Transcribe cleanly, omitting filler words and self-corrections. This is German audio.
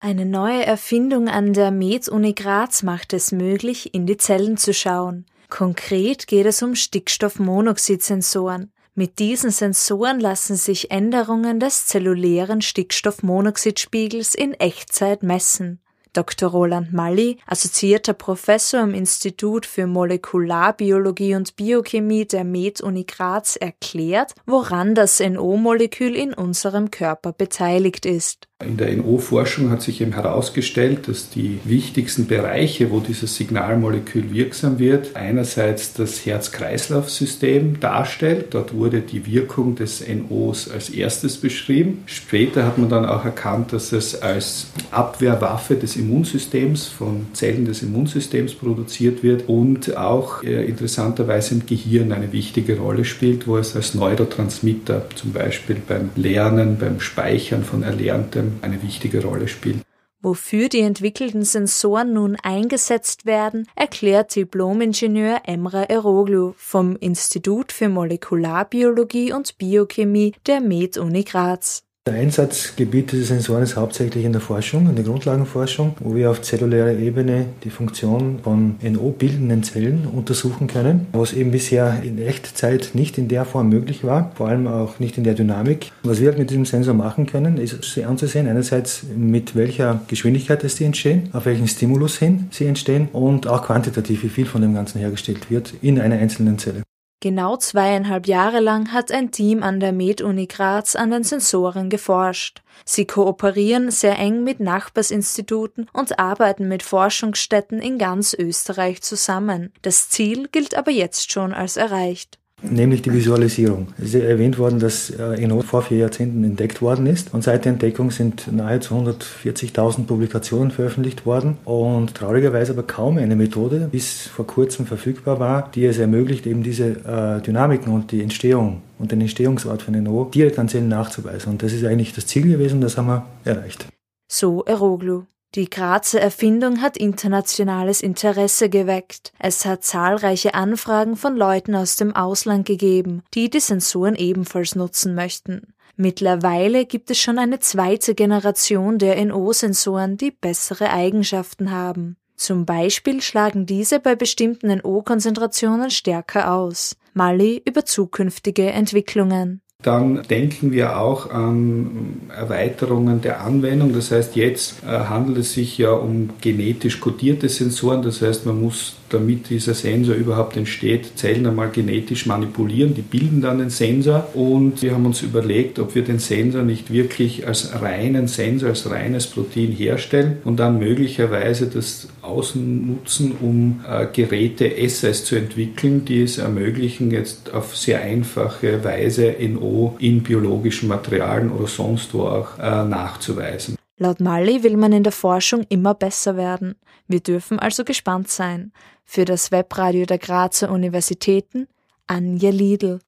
Eine neue Erfindung an der Med-Uni Graz macht es möglich, in die Zellen zu schauen. Konkret geht es um Stickstoffmonoxidsensoren. Mit diesen Sensoren lassen sich Änderungen des zellulären Stickstoffmonoxidspiegels in Echtzeit messen. Dr. Roland Malli, assoziierter Professor am Institut für Molekularbiologie und Biochemie der Med-Uni Graz, erklärt, woran das NO-Molekül in unserem Körper beteiligt ist. In der NO-Forschung hat sich eben herausgestellt, dass die wichtigsten Bereiche, wo dieses Signalmolekül wirksam wird, einerseits das Herz-Kreislauf-System darstellt. Dort wurde die Wirkung des NOs als erstes beschrieben. Später hat man dann auch erkannt, dass es als Abwehrwaffe des Immunsystems, von Zellen des Immunsystems produziert wird und auch interessanterweise im Gehirn eine wichtige Rolle spielt, wo es als Neurotransmitter zum Beispiel beim Lernen, beim Speichern von Erlerntem eine wichtige Rolle spielt. Wofür die entwickelten Sensoren nun eingesetzt werden, erklärt Diplom-Ingenieur Emre Eroglu vom Institut für Molekularbiologie und Biochemie der Med-Uni Graz. Der Einsatzgebiet dieser Sensoren ist hauptsächlich in der Forschung, in der Grundlagenforschung, wo wir auf zellulärer Ebene die Funktion von NO-bildenden Zellen untersuchen können, was eben bisher in Echtzeit nicht in der Form möglich war, vor allem auch nicht in der Dynamik. Was wir mit diesem Sensor machen können, ist sie anzusehen, einerseits mit welcher Geschwindigkeit sie entstehen, auf welchen Stimulus hin sie entstehen und auch quantitativ, wie viel von dem Ganzen hergestellt wird in einer einzelnen Zelle. Genau 2,5 Jahre lang hat ein Team an der Med-Uni Graz an den Sensoren geforscht. Sie kooperieren sehr eng mit Nachbarsinstituten und arbeiten mit Forschungsstätten in ganz Österreich zusammen. Das Ziel gilt aber jetzt schon als erreicht. Nämlich die Visualisierung. Es ist ja erwähnt worden, dass NO vor 4 Jahrzehnten entdeckt worden ist und seit der Entdeckung sind nahezu 140.000 Publikationen veröffentlicht worden und traurigerweise aber kaum eine Methode bis vor kurzem verfügbar war, die es ermöglicht, eben diese Dynamiken und die Entstehung und den Entstehungsort von NO direkt an Zellen nachzuweisen. Und das ist eigentlich das Ziel gewesen, das haben wir erreicht. So Eroglu. Die Grazer Erfindung hat internationales Interesse geweckt. Es hat zahlreiche Anfragen von Leuten aus dem Ausland gegeben, die die Sensoren ebenfalls nutzen möchten. Mittlerweile gibt es schon eine zweite Generation der NO-Sensoren, die bessere Eigenschaften haben. Zum Beispiel schlagen diese bei bestimmten NO-Konzentrationen stärker aus. Malli über zukünftige Entwicklungen. Dann denken wir auch an Erweiterungen der Anwendung. Das heißt, jetzt handelt es sich ja um genetisch kodierte Sensoren. Das heißt, man muss, damit dieser Sensor überhaupt entsteht, Zellen einmal genetisch manipulieren. Die bilden dann den Sensor. Und wir haben uns überlegt, ob wir den Sensor nicht wirklich als reinen Sensor, als reines Protein herstellen und dann möglicherweise das ausnutzen, um Geräte Assays zu entwickeln, die es ermöglichen, jetzt auf sehr einfache Weise NO in biologischen Materialien oder sonst wo auch nachzuweisen. Laut Malli will man in der Forschung immer besser werden. Wir dürfen also gespannt sein. Für das Webradio der Grazer Universitäten, Anja Liedl.